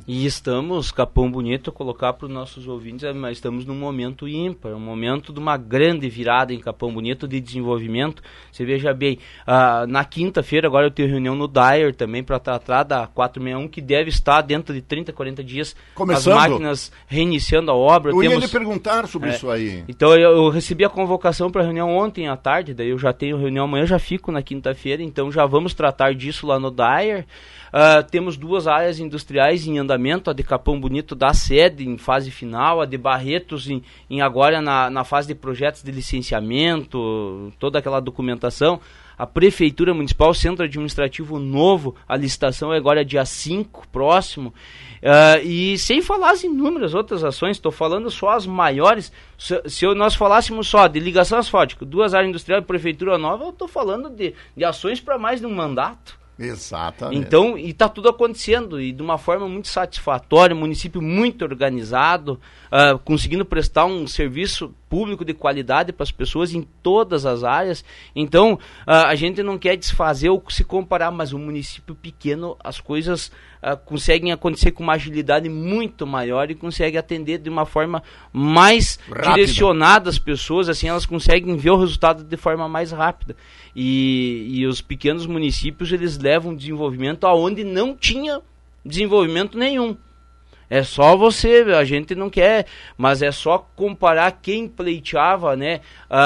E estamos, Capão Bonito, colocar para os nossos ouvintes, mas estamos num momento ímpar, um momento de uma grande virada em Capão Bonito de desenvolvimento. Você veja bem, na quinta-feira agora eu tenho reunião no DAER também para tratar da 461, que deve estar dentro de 30, 40 dias começando. As máquinas reiniciando a obra. Eu ia lhe perguntar sobre isso aí. Então eu recebi a convocação para a reunião ontem à tarde, daí eu já tenho reunião amanhã, já fico na quinta-feira, então já vamos tratar disso lá no DAER. Temos 2 áreas industriais em andamento, a de Capão Bonito da sede em fase final, a de Barretos agora na fase de projetos de licenciamento, toda aquela documentação. A Prefeitura Municipal, Centro Administrativo Novo, a licitação é agora dia 5, próximo. E sem falar as inúmeras outras ações, estou falando só as maiores. Se nós falássemos só de ligação asfáltica, 2 áreas industriais e Prefeitura Nova, eu estou falando de ações para mais de um mandato. Exatamente. Então, e está tudo acontecendo, e de uma forma muito satisfatória, um município muito organizado, conseguindo prestar um serviço público de qualidade para as pessoas em todas as áreas. Então, a gente não quer desfazer ou se comparar, mas um município pequeno, as coisas conseguem acontecer com uma agilidade muito maior e conseguem atender de uma forma mais rápida, direcionada às pessoas, assim elas conseguem ver o resultado de forma mais rápida. E os pequenos municípios, eles levam desenvolvimento aonde não tinha desenvolvimento nenhum. É só a gente não quer, mas é só comparar quem pleiteava, né,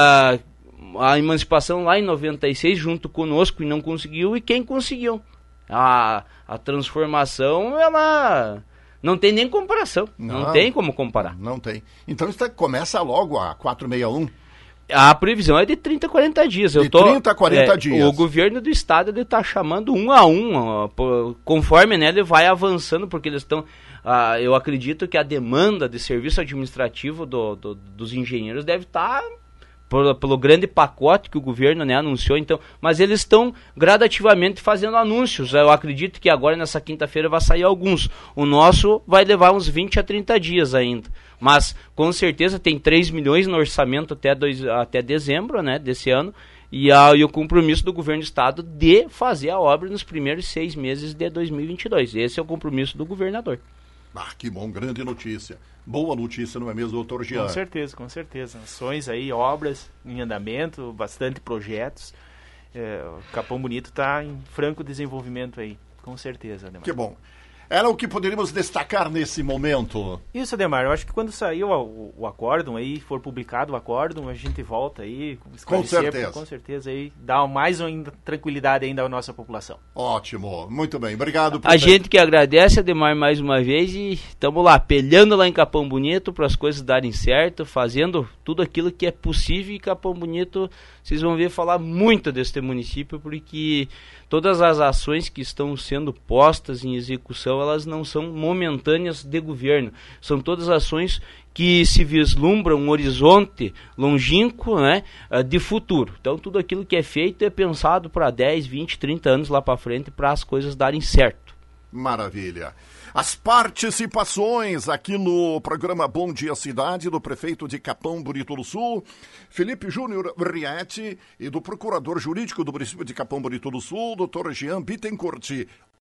a emancipação lá em 96 junto conosco e não conseguiu, e quem conseguiu. A transformação, ela não tem nem comparação, não tem como comparar. Não tem. Então isso começa logo a 461? A previsão é de 30 a 40 dias. 30 a 40 dias. O governo do estado está chamando um a um, conforme, né, ele vai avançando, porque eles estão... eu acredito que a demanda de serviço administrativo dos engenheiros deve estar... Pelo grande pacote que o governo, né, anunciou, então, mas eles estão gradativamente fazendo anúncios. Eu acredito que agora nessa quinta-feira vai sair alguns. O nosso vai levar uns 20 a 30 dias ainda. Mas com certeza tem 3 milhões no orçamento até dezembro, né, desse ano. E o compromisso do governo do estado de fazer a obra nos primeiros 6 meses de 2022. Esse é o compromisso do governador. Que bom, grande notícia. Boa notícia, não é mesmo, doutor Jean? Com certeza. Ações aí, obras em andamento, bastante projetos. Capão Bonito está em franco desenvolvimento aí, com certeza, Ademar. Que bom. Era o que poderíamos destacar nesse momento. Isso, Ademar, eu acho que quando sair o acórdão aí, for publicado o acórdão, a gente volta aí, com certeza. Com certeza aí, dá mais ainda tranquilidade ainda à nossa população. Ótimo, muito bem, obrigado. A gente que agradece, Ademar, mais uma vez, e estamos lá, peleando lá em Capão Bonito para as coisas darem certo, fazendo tudo aquilo que é possível. E Capão Bonito, vocês vão ver falar muito deste município, porque todas as ações que estão sendo postas em execução, elas não são momentâneas de governo. São todas ações que se vislumbram um horizonte longínquo, né, de futuro. Então, tudo aquilo que é feito é pensado para 10, 20, 30 anos lá para frente, para as coisas darem certo. Maravilha. As participações aqui no programa Bom Dia Cidade, do prefeito de Capão Bonito do Sul, Felipe Júnior Rieti, e do procurador jurídico do município de Capão Bonito do Sul, doutor Jean Bittencourt.